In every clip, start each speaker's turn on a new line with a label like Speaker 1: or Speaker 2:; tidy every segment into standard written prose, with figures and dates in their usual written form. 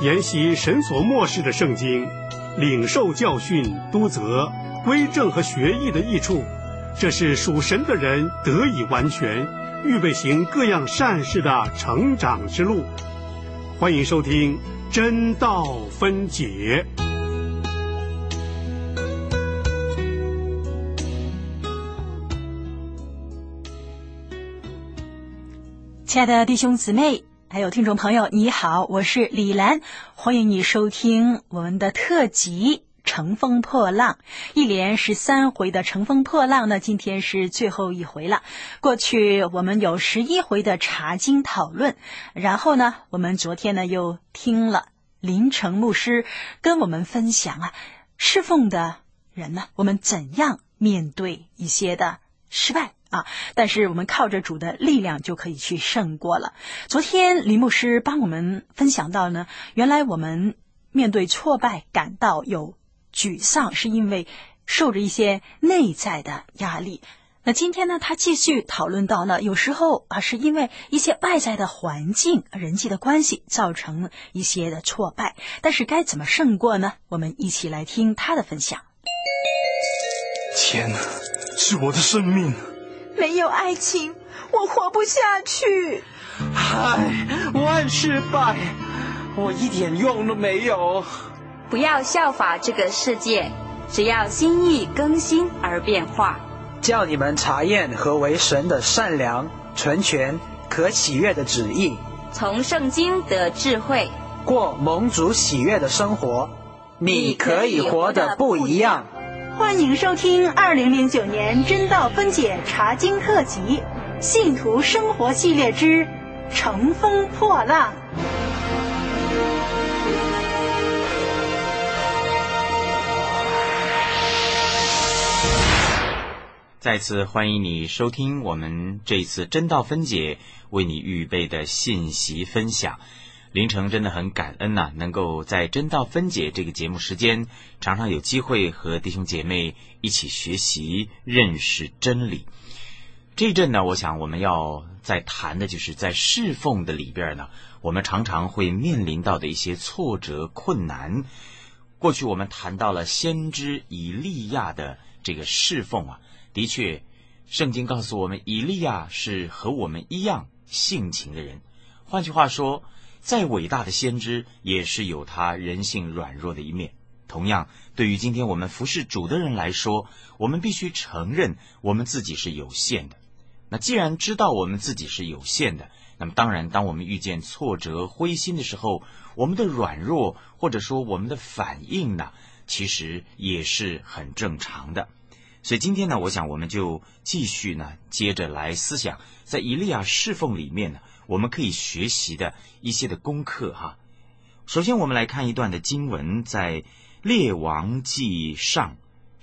Speaker 1: 研习神所默示的圣经，领受教训、督责、归正和学艺的益处，这是属神的人得以完全，预备行各样善事的成长之路。欢迎收听真道分解。
Speaker 2: 亲爱的弟兄姊妹还有听众朋友，你好，我是李兰，欢迎你收听我们的特辑乘风破浪，一连13回的乘风破浪呢，今天是最后一回了。过去我们有11回的查经讨论，然后呢我们昨天呢又听了林成牧师跟我们分享侍奉的人呢，我们怎样面对一些的失败但是我们靠着主的力量就可以去胜过了。昨天林牧师帮我们分享到呢，原来我们面对挫败感到有沮丧，是因为受着一些内在的压力。那今天呢，他继续讨论到呢，有时候是因为一些外在的环境、人际的关系造成一些的挫败，但是该怎么胜过呢？我们一起来听他的分享。
Speaker 3: 天哪，是我的生命。
Speaker 4: 没有爱情，我活不下去。
Speaker 3: 万事败，我一点用都没有。
Speaker 5: 不要效法这个世界，只要心意更新而变化，
Speaker 6: 叫你们查验何为神的善良、纯全、可喜悦的旨意，
Speaker 5: 从圣经得智慧，
Speaker 6: 过蒙主喜悦的生活，你可以活得不一样。
Speaker 2: 欢迎收听2009年真道分解查经特辑信徒生活系列之乘风破浪。
Speaker 7: 再次欢迎你收听我们这次真道分解为你预备的信息分享。林成真的很感恩能够在真道分解这个节目时间，常常有机会和弟兄姐妹一起学习认识真理。这一阵呢，我想我们要在谈的就是在侍奉的里边呢，我们常常会面临到的一些挫折困难。过去我们谈到了先知以利亚的这个侍奉的确圣经告诉我们，以利亚是和我们一样性情的人。换句话说，再伟大的先知也是有他人性软弱的一面。同样，对于今天我们服侍主的人来说，我们必须承认我们自己是有限的。那既然知道我们自己是有限的，那么当然当我们遇见挫折灰心的时候，我们的软弱或者说我们的反应呢，其实也是很正常的。所以今天呢，我想我们就继续呢接着来思想在以利亚侍奉里面呢，我们可以学习的一些的功课首先我们来看一段的经文，在列王记上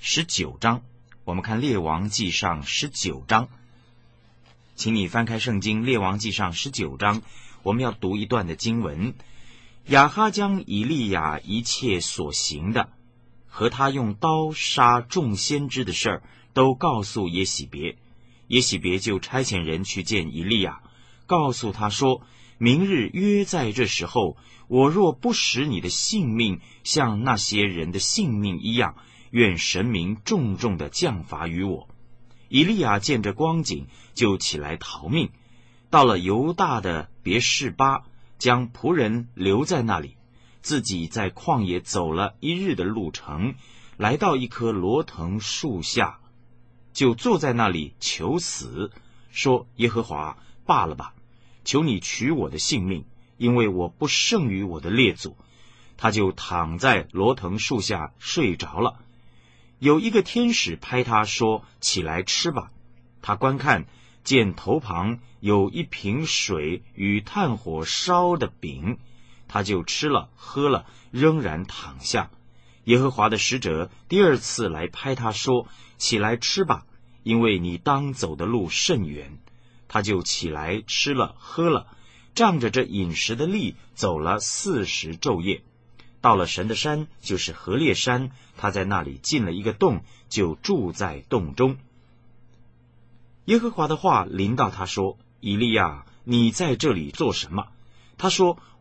Speaker 7: 19章。我们看列王记上19章，请你翻开圣经列王记上19章，我们要读一段的经文。亚哈将以利亚一切所行的和他用刀杀众先知的事儿都告诉耶洗别，耶洗别就差遣人去见以利亚，告诉他说，明日约在这时候，我若不使你的性命像那些人的性命一样，愿神明重重的降罚于我。以利亚见这光景，就起来逃命，到了犹大的别是巴，将仆人留在那里，自己在旷野走了1日的路程，来到一棵罗藤树下，就坐在那里求死，说，耶和华，罢了吧，求你取我的性命，因为我不胜于我的列祖。他就躺在罗藤树下睡着了。有一个天使拍他说，起来吃吧。他观看，见头旁有一瓶水与炭火烧的饼，他就吃了喝了，仍然躺下。耶和华的使者第2次来拍他说，起来吃吧，因为你当走的路甚远。他就起来吃了喝了，仗着这饮食的力走了40昼夜，到了神的山，就是何烈山，他在那里进了一个洞，就住在洞中。耶和华的话临到他说，以利亚，你在这里做什么？他说，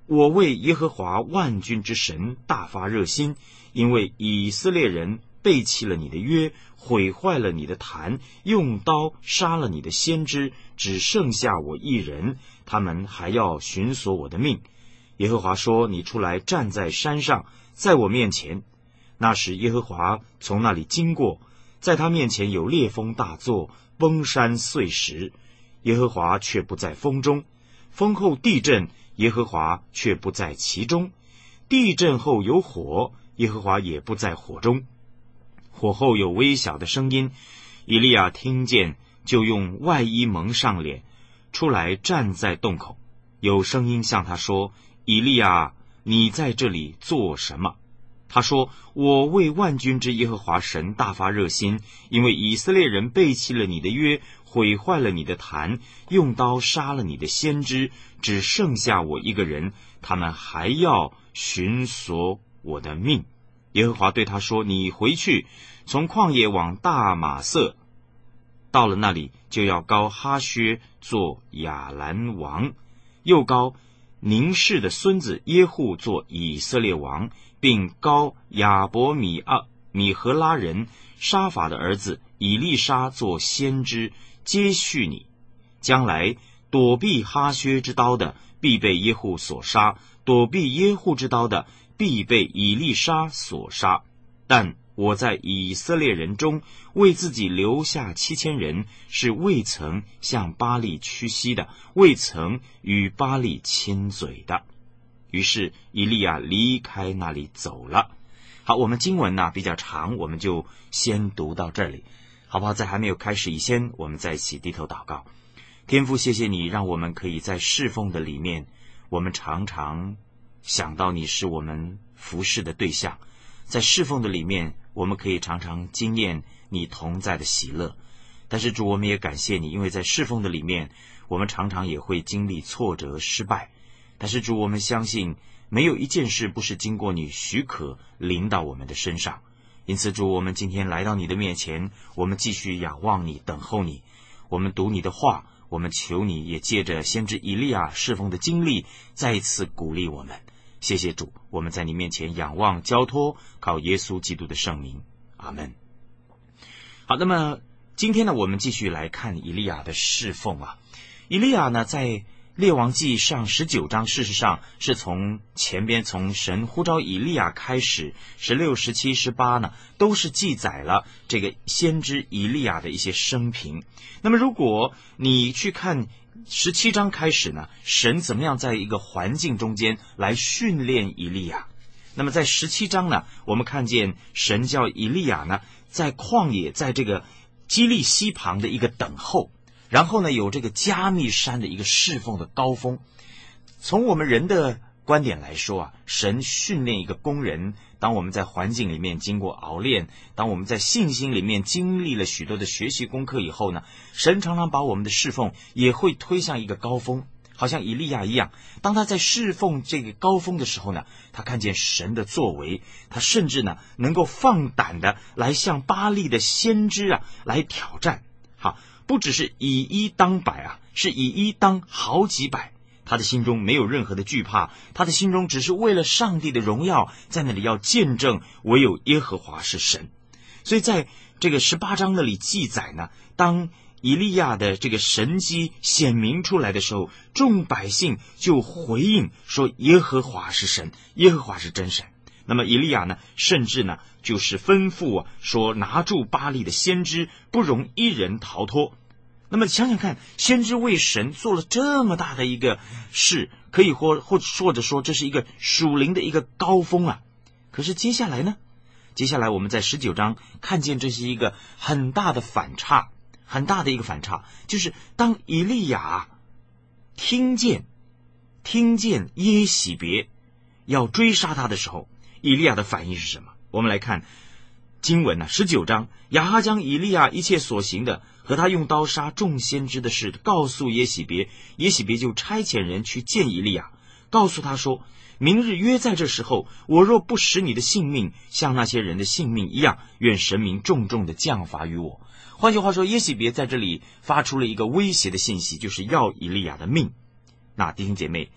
Speaker 7: 我为耶和华万军之神大发热心，因为以色列人背弃了你的约，毁坏了你的坛，用刀杀了你的先知，只剩下我一人，他们还要寻索我的命。耶和华说，你出来站在山上，在我面前。那时耶和华从那里经过，在他面前有烈风大作，崩山碎石，耶和华却不在风中。风后地震，耶和华却不在其中。地震后有火，耶和华也不在火中。火后有微小的声音，以利亚听见，就用外衣蒙上脸，出来站在洞口。有声音向他说，以利亚，你在这里做什么？他说，我为万军之耶和华神大发热心，因为以色列人背弃了你的约，毁坏了你的坛，用刀杀了你的先知，只剩下我一个人，他们还要寻索我的命。耶和华对他说，你回去，从旷野往大马色，到了那里，就要膏哈薛做亚兰王，又膏宁氏的孙子耶户做以色列王，并膏亚伯米和拉人沙法的儿子以利沙做先知，接续你。将来躲避哈薛之刀的，必被耶户所杀；躲避耶户之刀的，必被以利沙所杀。但我在以色列人中为自己留下7000人，是未曾向巴力屈膝的，未曾与巴力亲嘴的。于是以利亚离开那里走了。好，我们经文呢比较长，我们就先读到这里，好不好？在还没有开始以前，我们在一起低头祷告。天父，谢谢你让我们可以在侍奉的里面，我们常常想到你是我们服侍的对象，在侍奉的里面，我们可以常常经验你同在的喜乐。但是主，我们也感谢你，因为在侍奉的里面，我们常常也会经历挫折失败。但是主，我们相信没有一件事不是经过你许可临到我们的身上。因此主，我们今天来到你的面前，我们继续仰望你，等候你。我们读你的话，我们求你也借着先知以利亚侍奉的经历，再一次鼓励我们。谢谢主，我们在你面前仰望交托，靠耶稣基督的圣名，阿们。好，那么今天呢，我们继续来看以利亚的侍奉啊。以利亚呢，在列王记上19章，事实上是从前边从神呼召以利亚开始，16、17、18呢，都是记载了这个先知以利亚的一些生平。那么如果你去看17章开始呢，神怎么样在一个环境中间来训练以利亚。那么在17章呢，我们看见神叫以利亚呢，在旷野，在这个基利溪旁的一个等候，然后呢，有这个加密山的一个侍奉的高峰。从我们人的观点来说啊，神训练一个工人，当我们在环境里面经过熬练，当我们在信心里面经历了许多的学习功课以后呢，神常常把我们的侍奉也会推向一个高峰。好像以利亚一样，当他在侍奉这个高峰的时候呢，他看见神的作为，他甚至呢能够放胆的来向巴力的先知啊来挑战。好，不只是以一当百啊，是以一当好几百。他的心中没有任何的惧怕，他的心中只是为了上帝的荣耀，在那里要见证唯有耶和华是神。所以在这个18章那里记载呢，当以利亚的这个神迹显明出来的时候，众百姓就回应说耶和华是神，耶和华是真神。那么以利亚呢，甚至呢就是吩咐说拿住巴力的先知，不容一人逃脱。那么想想看，先知为神做了这么大的一个事，可以或者说这是一个属灵的一个高峰啊。可是接下来呢，接下来我们在19章看见这是一个很大的反差，很大的一个反差，就是当以利亚听见耶洗别要追杀他的时候，以利亚的反应是什么？我们来看经文19章，亚哈将以利亚一切所行的和他用刀杀众先知的事告诉耶洗别，耶洗别就差遣人去见以利亚，告诉他说，明日约在这时候，我若不使你的性命像那些人的性命一样，愿神明重重的降罚于我。换句话说，耶洗别在这里发出了一个威胁的信息，就是要以利亚的命。那弟兄姐妹，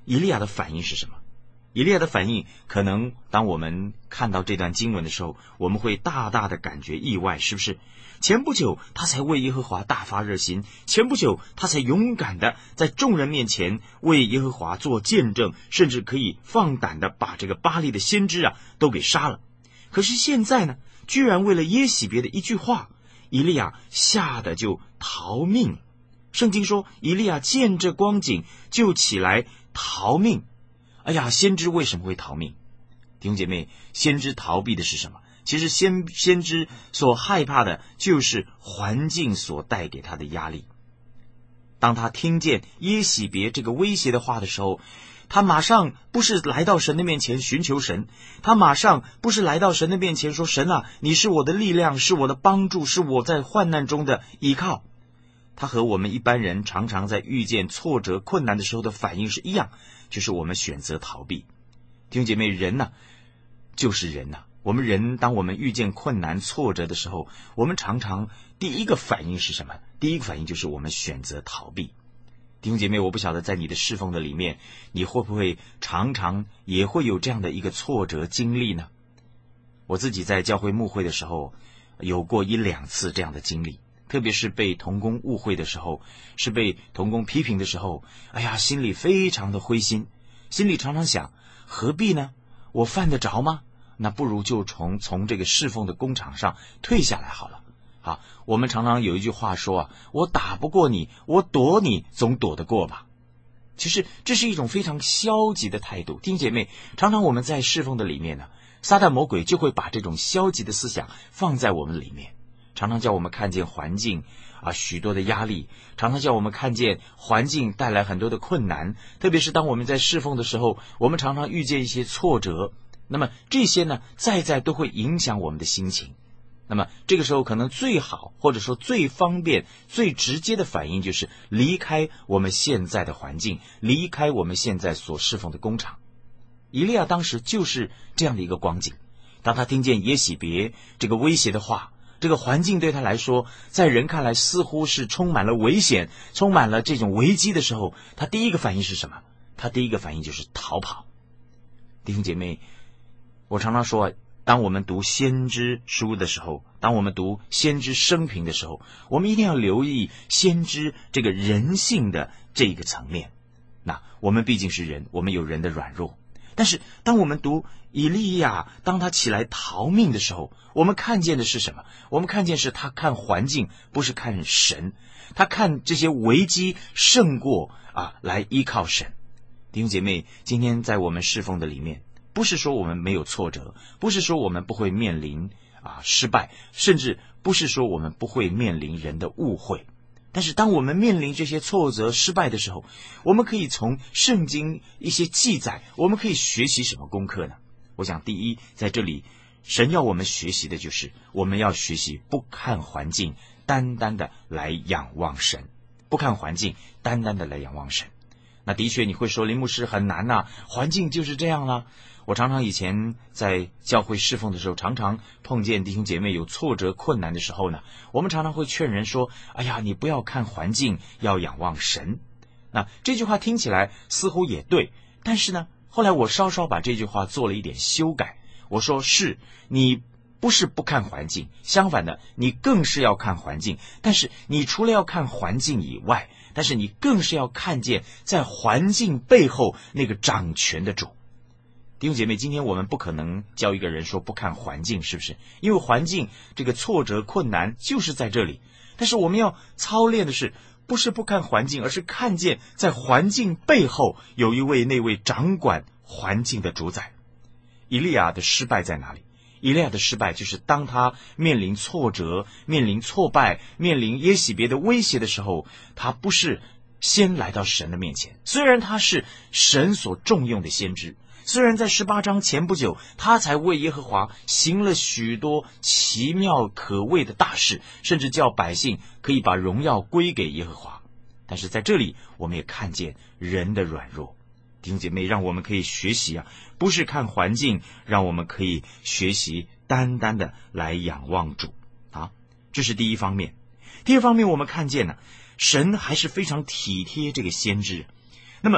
Speaker 7: 以利亚的反应是什么？以利亚的反应，可能当我们看到这段经文的时候，我们会大大的感觉意外，是不是？前不久他才为耶和华大发热心，前不久他才勇敢的在众人面前为耶和华做见证，甚至可以放胆的把这个巴力的先知都给杀了。可是现在呢，居然为了耶洗别的一句话，以利亚吓得就逃命了。圣经说，以利亚见这光景就起来逃命。哎呀，先知为什么会逃命？弟兄姐妹，先知逃避的是什么？其实先知所害怕的就是环境所带给他的压力。当他听见耶洗别这个威胁的话的时候，他马上不是来到神的面前寻求神，他马上不是来到神的面前说，神啊，你是我的力量，是我的帮助，是我在患难中的依靠。他和我们一般人常常在遇见挫折困难的时候的反应是一样，就是我们选择逃避。弟兄姐妹，人就是人我们人当我们遇见困难挫折的时候，我们常常第一个反应是什么？第一个反应就是我们选择逃避。弟兄姐妹，我不晓得在你的侍奉的里面，你会不会常常也会有这样的一个挫折经历呢？我自己在教会牧会的时候有过1-2次这样的经历，特别是被同工误会的时候，是被同工批评的时候，哎呀，心里非常的灰心，心里常常想，何必呢？我犯得着吗？那不如就从这个侍奉的工场上退下来好了。好，我们常常有一句话说我打不过你，我躲你总躲得过吧。其实这是一种非常消极的态度。弟兄姐妹，常常我们在侍奉的里面呢，撒旦魔鬼就会把这种消极的思想放在我们里面，常常叫我们看见环境许多的压力，常常叫我们看见环境带来很多的困难，特别是当我们在侍奉的时候，我们常常遇见一些挫折，那么这些呢，在都会影响我们的心情。那么这个时候可能最好，或者说最方便最直接的反应就是离开我们现在的环境，离开我们现在所侍奉的工厂。以利亚当时就是这样的一个光景，当他听见耶洗别这个威胁的话，这个环境对他来说，在人看来似乎是充满了危险，充满了这种危机的时候，他第一个反应是什么？他第一个反应就是逃跑。弟兄姐妹，我常常说，当我们读先知书的时候，当我们读先知生平的时候，我们一定要留意先知这个人性的这个层面。那我们毕竟是人，我们有人的软弱，但是当我们读以利亚当他起来逃命的时候，我们看见的是什么？我们看见是他看环境，不是看神，他看这些危机胜过来依靠神。弟兄姐妹，今天在我们侍奉的里面，不是说我们没有挫折，不是说我们不会面临失败，甚至不是说我们不会面临人的误会。但是当我们面临这些挫折失败的时候，我们可以从圣经一些记载，我们可以学习什么功课呢？我想第一，在这里神要我们学习的就是我们要学习不看环境，单单的来仰望神。不看环境，单单的来仰望神。那的确你会说，林牧师很难环境就是这样啦。我常常以前在教会侍奉的时候，常常碰见弟兄姐妹有挫折困难的时候呢，我们常常会劝人说，哎呀，你不要看环境，要仰望神。那这句话听起来似乎也对，但是呢，后来我稍稍把这句话做了一点修改。我说，是你不是不看环境，相反的，你更是要看环境，但是你除了要看环境以外，但是你更是要看见在环境背后那个掌权的主。弟兄姐妹，今天我们不可能教一个人说不看环境，是不是？因为环境这个挫折困难就是在这里。但是我们要操练的是，不是不看环境，而是看见在环境背后有那位掌管环境的主宰。以利亚的失败在哪里？以利亚的失败就是当他面临挫折、面临挫败、面临耶洗别的威胁的时候，他不是先来到神的面前。虽然他是神所重用的先知，虽然在18章前不久，他才为耶和华行了许多奇妙可畏的大事，甚至叫百姓可以把荣耀归给耶和华，但是在这里我们也看见人的软弱。弟兄姐妹，让我们可以学习不是看环境，让我们可以学习单单的来仰望主这是第一方面。第二方面，我们看见神还是非常体贴这个先知。那么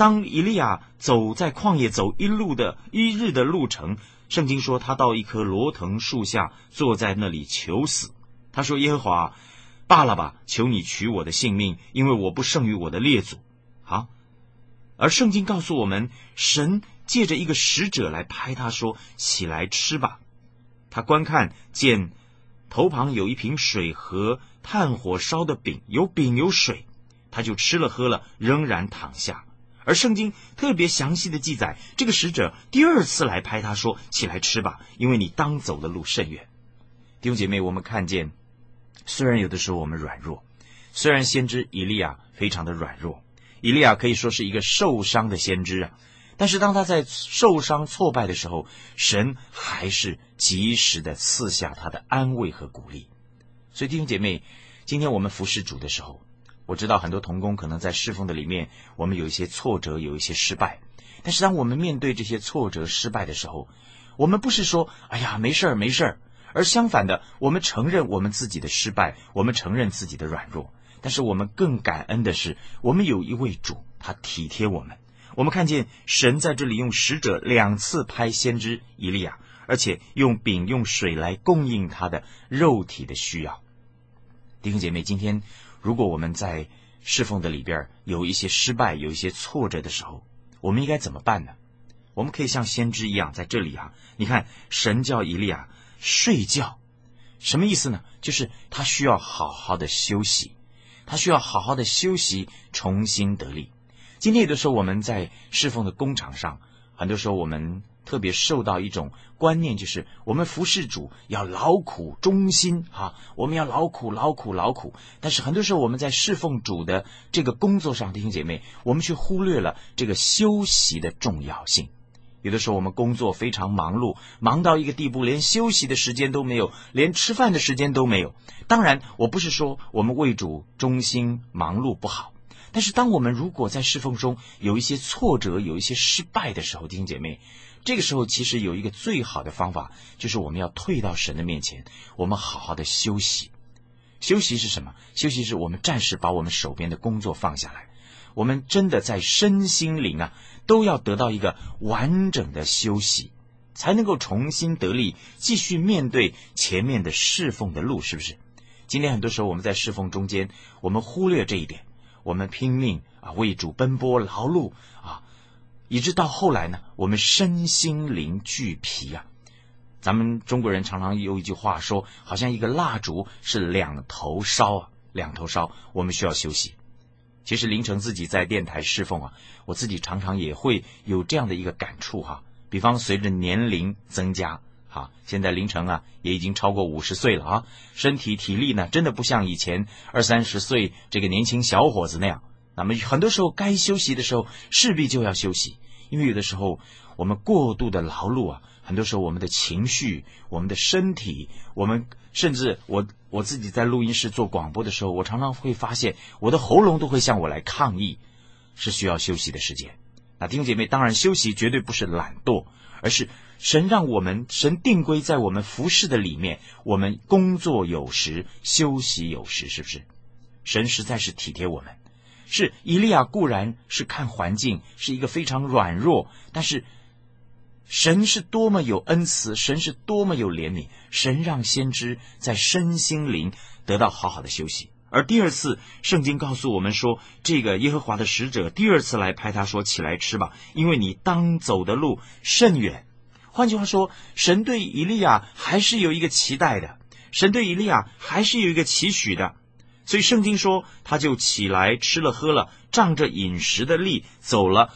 Speaker 7: 当以利亚走在旷野走一日的路程，圣经说他到一棵罗藤树下，坐在那里求死。他说：耶和华，罢了吧，求你取我的性命，因为我不胜于我的列祖。好，而圣经告诉我们，神借着一个使者来拍他说：起来吃吧。他观看见头旁有一瓶水和炭火烧的饼，有饼有水，他就吃了喝了，仍然躺下。而圣经特别详细的记载，这个使者第二次来拍他说：起来吃吧，因为你当走的路甚远。弟兄姐妹，我们看见，虽然有的时候我们软弱，虽然先知以利亚非常的软弱，以利亚可以说是一个受伤的先知啊，但是当他在受伤挫败的时候，神还是及时的赐下他的安慰和鼓励。所以弟兄姐妹，今天我们服侍主的时候，我知道很多同工可能在侍奉的里面，我们有一些挫折，有一些失败，但是当我们面对这些挫折失败的时候，我们不是说哎呀没事儿没事儿，而相反的，我们承认我们自己的失败，我们承认自己的软弱，但是我们更感恩的是，我们有一位主，他体贴我们。我们看见神在这里用使者2次拍先知以利亚，而且用饼用水来供应他的肉体的需要。弟兄姐妹，今天如果我们在侍奉的里边有一些失败，有一些挫折的时候，我们应该怎么办呢？我们可以像先知一样，在这里你看神叫以利亚睡觉，什么意思呢？就是他需要好好的休息，他需要好好的休息，重新得力。今天有的时候我们在侍奉的工场上，很多时候我们特别受到一种观念，就是我们服侍主要劳苦忠心我们要劳苦。但是很多时候我们在侍奉主的这个工作上，弟兄姐妹，我们却忽略了这个休息的重要性。有的时候我们工作非常忙碌，忙到一个地步，连休息的时间都没有，连吃饭的时间都没有。当然我不是说我们为主忠心忙碌不好，但是当我们如果在侍奉中有一些挫折，有一些失败的时候，弟兄姐妹，这个时候其实有一个最好的方法，就是我们要退到神的面前，我们好好的休息。休息是什么？休息是我们暂时把我们手边的工作放下来，我们真的在身心灵都要得到一个完整的休息，才能够重新得力，继续面对前面的侍奉的路，是不是？今天很多时候我们在侍奉中间，我们忽略这一点，我们拼命为主奔波劳碌以致到后来呢，我们身心灵俱疲咱们中国人常常有一句话说，好像一个蜡烛是两头烧，我们需要休息。其实凌晨自己在电台侍奉我自己常常也会有这样的一个感触比方随着年龄增加现在凌晨也已经超过50岁了身体体力呢真的不像以前20-30岁这个年轻小伙子那样。那么很多时候该休息的时候势必就要休息，因为有的时候我们过度的劳碌很多时候我们的情绪，我们的身体，我们甚至我自己在录音室做广播的时候，我常常会发现我的喉咙都会向我来抗议，是需要休息的时间。那弟兄姐妹，当然休息绝对不是懒惰，而是神定规在我们服事的里面，我们工作有时，休息有时，是不是？神实在是体贴我们。是以利亚固然是看环境是一个非常软弱，但是神是多么有恩慈，神是多么有怜悯，神让先知在身心灵得到好好的休息。而第二次圣经告诉我们说，这个耶和华的使者第二次来拍他说，起来吃吧，因为你当走的路甚远。换句话说，神对以利亚还是有一个期待的，神对以利亚还是有一个期许的。所以圣经说他就起来吃了喝了，仗着饮食的力走了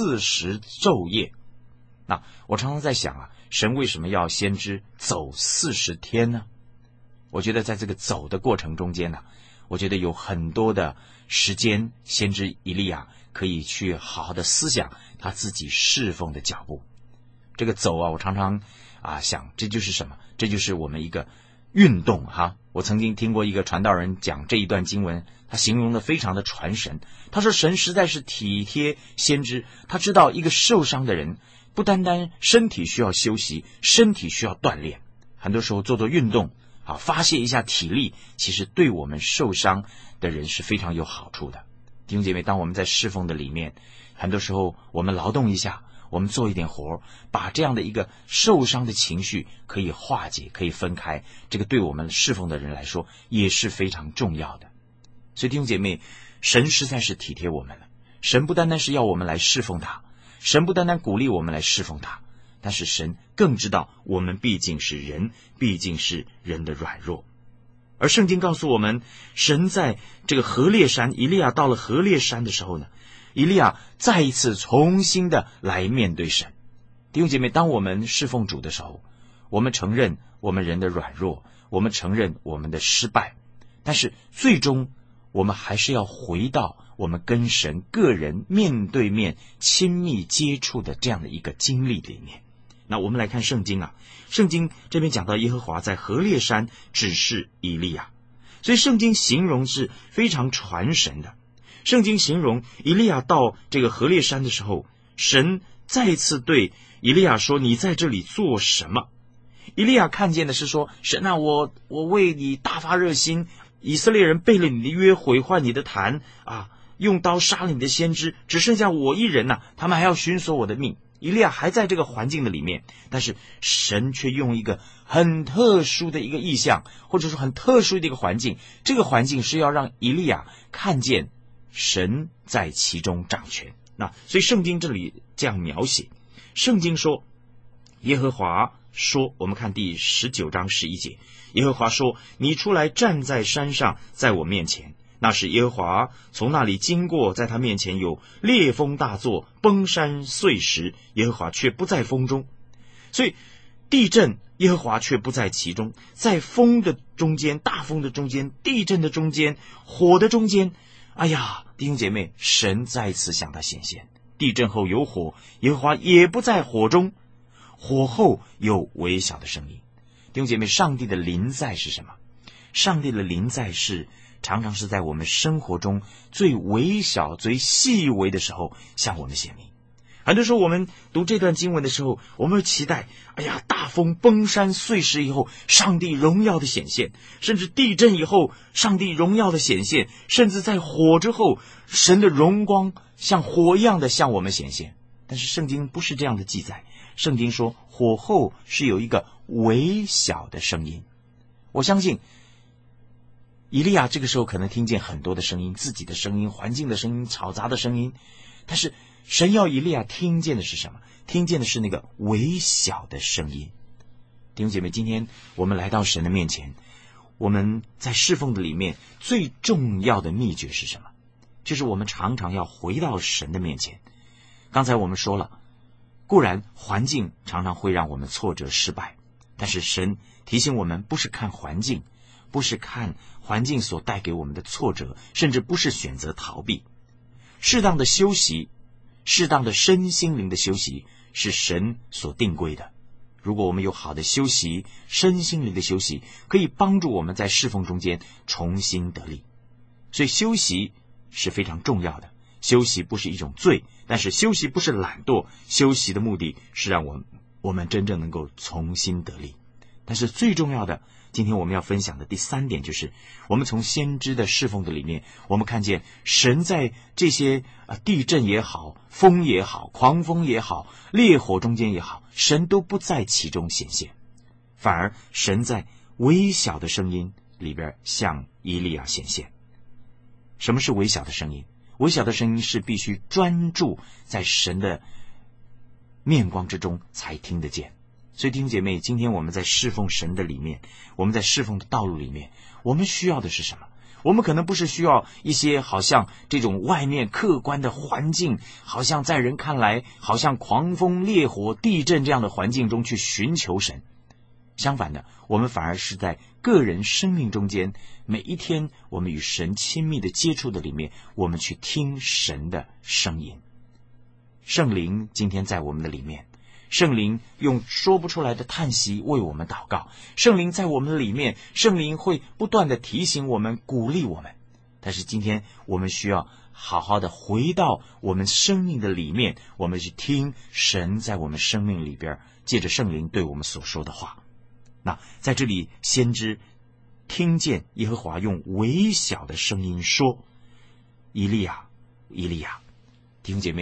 Speaker 7: 40昼夜。那我常常在想神为什么要先知走40天呢？我觉得在这个走的过程中间我觉得有很多的时间，先知以利亚可以去好好的思想他自己侍奉的脚步。这个走我常常想，这就是什么？这就是我们一个运动我曾经听过一个传道人讲这一段经文，他形容的非常的传神。他说神实在是体贴先知，他知道一个受伤的人不单单身体需要休息，身体需要锻炼，很多时候做运动发泄一下体力，其实对我们受伤的人是非常有好处的。弟兄姐妹，当我们在侍奉的里面， 很多时候我们劳动一下，我们做一点活，把这样的一个受伤的情绪可以化解，可以分开，这个对我们侍奉的人来说也是非常重要的。所以弟兄姐妹，神实在是体贴我们了。神不单单是要我们来侍奉他，神不单单鼓励我们来侍奉他，但是神更知道我们毕竟是人，毕竟是人的软弱。而圣经告诉我们，神在这个何烈山，以利亚到了何烈山的时候呢，以利亚再一次重新的来面对神。弟兄姐妹，当我们侍奉主的时候，我们承认我们人的软弱，我们承认我们的失败，但是最终我们还是要回到我们跟神个人面对面亲密接触的这样的一个经历里面。那我们来看圣经啊，圣经这边讲到耶和华在何烈山指示以利亚，所以圣经形容是非常传神的。圣经形容以利亚到这个何烈山的时候，神再次对以利亚说，你在这里做什么？以利亚看见的是说，神啊，我为你大发热心，以色列人背了你的约，毁坏你的坛啊，用刀杀了你的先知，只剩下我一人啊，他们还要寻索我的命。以利亚还在这个环境的里面，但是神却用一个很特殊的一个意象，或者说很特殊的一个环境，这个环境是要让以利亚看见神在其中掌权。那所以圣经这里这样描写，圣经说耶和华说，我们看第19章11节，耶和华说，你出来站在山上，在我面前。那时耶和华从那里经过，在他面前有烈风大作，崩山碎石，耶和华却不在风中。所以地震，耶和华却不在其中，在风的中间，大风的中间，地震的中间，火的中间，哎呀，弟兄姐妹，神再次向他显现。地震后有火，耶和华也不在火中，火后有微小的声音。弟兄姐妹，上帝的临在是什么？上帝的临在是常常是在我们生活中最微小最细微的时候向我们显明。很多时候我们读这段经文的时候，我们会期待，哎呀，大风崩山碎石以后上帝荣耀的显现，甚至地震以后上帝荣耀的显现，甚至在火之后神的荣光像火一样的向我们显现。但是圣经不是这样的记载，圣经说火后是有一个微小的声音。我相信以利亚这个时候可能听见很多的声音，自己的声音，环境的声音，嘈杂的声音，但是神要以利亚听见的是什么？听见的是那个微小的声音。弟兄姐妹，今天我们来到神的面前，我们在侍奉的里面最重要的秘诀是什么？就是我们常常要回到神的面前。刚才我们说了，固然环境常常会让我们挫折失败，但是神提醒我们，不是看环境，不是看环境所带给我们的挫折，甚至不是选择逃避。适当的休息，适当的身心灵的休息是神所定规的。如果我们有好的休息，身心灵的休息，可以帮助我们在侍奉中间重新得力。所以休息是非常重要的。休息不是一种罪，但是休息不是懒惰，休息的目的是让我们真正能够重新得力。但是最重要的，今天我们要分享的第3点，就是我们从先知的侍奉的里面，我们看见神在这些地震也好，风也好，狂风也好，烈火中间也好，神都不在其中显现，反而神在微小的声音里边向以利亚显现。什么是微小的声音？微小的声音是必须专注在神的面光之中才听得见。所以弟兄姐妹，今天我们在侍奉神的里面，我们在侍奉的道路里面，我们需要的是什么？我们可能不是需要一些好像这种外面客观的环境，好像在人看来好像狂风烈火地震这样的环境中去寻求神。相反的，我们反而是在个人生命中间，每一天我们与神亲密的接触的里面，我们去听神的声音。圣灵今天在我们的里面，圣灵用说不出来的叹息为我们祷告，圣灵在我们的里面，圣灵会不断的提醒我们，鼓励我们。但是今天我们需要好好的回到我们生命的里面，我们去听神在我们生命里边借着圣灵对我们所说的话。那在这里，先知听见耶和华用微小的声音说，以利亚，以利亚。弟兄姐妹，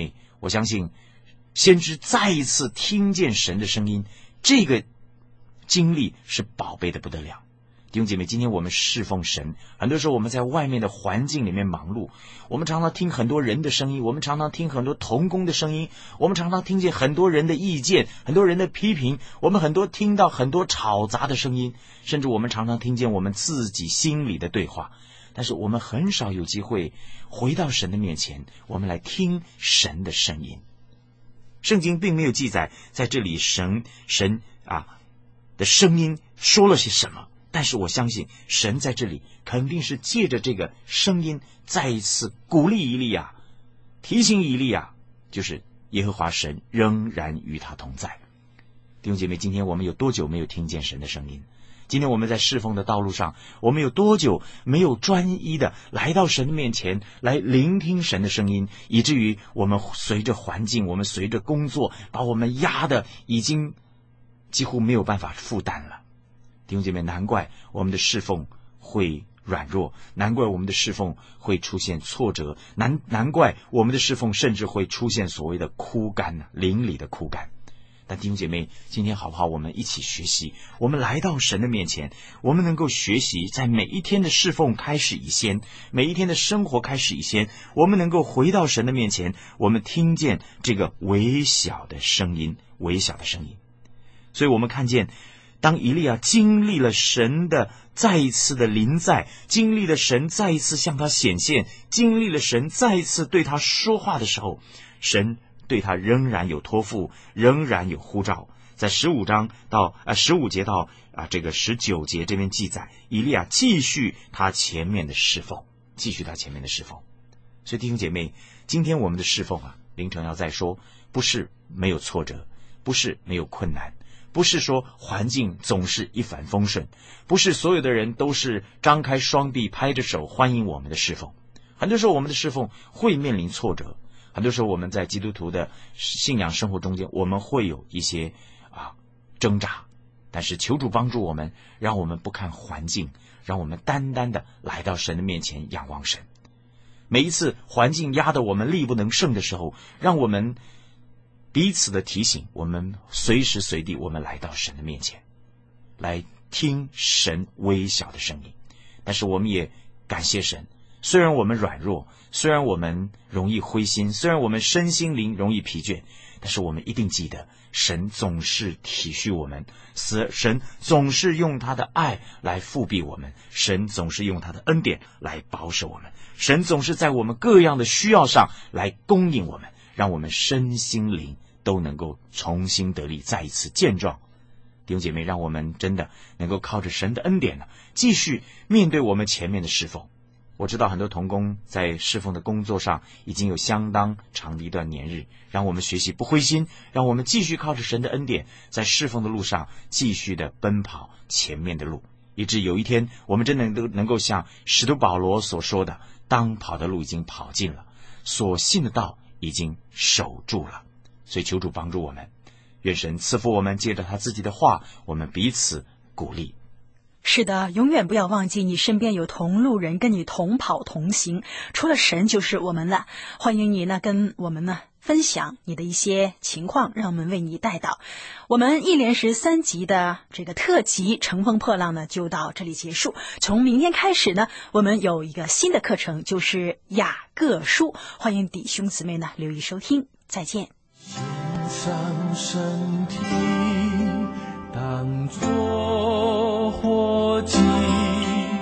Speaker 7: 我相信先知再一次听见神的声音，这个经历是宝贝的不得了。弟兄姐妹，今天我们侍奉神，很多时候我们在外面的环境里面忙碌，我们常常听很多人的声音，我们常常听很多同工的声音，我们常常听见很多人的意见，很多人的批评，我们听到很多吵杂的声音，甚至我们常常听见我们自己心里的对话，但是我们很少有机会回到神的面前，我们来听神的声音。圣经并没有记载在这里神的声音说了些什么，但是我相信神在这里肯定是借着这个声音再一次鼓励以利亚，提醒以利亚，就是耶和华神仍然与他同在。弟兄姐妹，今天我们有多久没有听见神的声音？今天我们在侍奉的道路上，我们有多久没有专一的来到神的面前，来聆听神的声音，以至于我们随着环境，我们随着工作，把我们压得已经几乎没有办法负担了。弟兄姐妹，难怪我们的侍奉会软弱，难怪我们的侍奉会出现挫折，难怪我们的侍奉甚至会出现所谓的枯干，灵里的枯干。但弟兄姐妹，今天好不好我们一起学习，我们来到神的面前，我们能够学习在每一天的侍奉开始以前，每一天的生活开始以前，我们能够回到神的面前，我们听见这个微小的声音，微小的声音。所以我们看见当以利亚经历了神的再一次的临在，经历了神再一次向他显现，经历了神再一次对他说话的时候，神对他仍然有托付，仍然有呼召。在15节到这个19节这边记载，以利亚继续他前面的侍奉，所以弟兄姐妹，今天我们的侍奉凌晨要再说，不是没有挫折，不是没有困难，不是说环境总是一帆风顺，不是所有的人都是张开双臂拍着手欢迎我们的侍奉。很多时候我们的侍奉会面临挫折，很多时候我们在基督徒的信仰生活中间，我们会有一些挣扎，但是求主帮助我们，让我们不看环境，让我们单单的来到神的面前仰望神。每一次环境压得我们力不能胜的时候，让我们彼此的提醒，我们随时随地我们来到神的面前，来听神微小的声音。但是我们也感谢神，虽然我们软弱，虽然我们容易灰心，虽然我们身心灵容易疲倦，但是我们一定记得，神总是体恤我们，神总是用他的爱来复庇我们，神总是用他的恩典来保守我们，神总是在我们各样的需要上来供应我们，让我们身心灵都能够重新得力，再一次健壮。弟兄姐妹，让我们真的能够靠着神的恩典继续面对我们前面的侍奉。我知道很多同工在侍奉的工作上已经有相当长的一段年日，让我们学习不灰心，让我们继续靠着神的恩典，在侍奉的路上继续的奔跑前面的路，以致有一天我们真的能够像使徒保罗所说的，当跑的路已经跑尽了，所信的道已经守住了。所以求主帮助我们，愿神赐福我们，借着他自己的话，我们彼此鼓励。
Speaker 2: 是的，永远不要忘记你身边有同路人跟你同跑同行，除了神就是我们了。欢迎你跟我们分享你的一些情况，让我们为你带祷。我们一连13集的这个特辑乘风破浪就到这里结束。从明天开始我们有一个新的课程，就是雅各书，欢迎弟兄姊妹留意收听。再见。
Speaker 8: 献上身体当作活祭，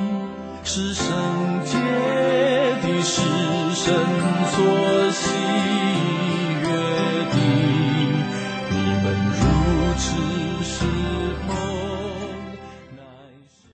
Speaker 8: 是圣洁的，是神所喜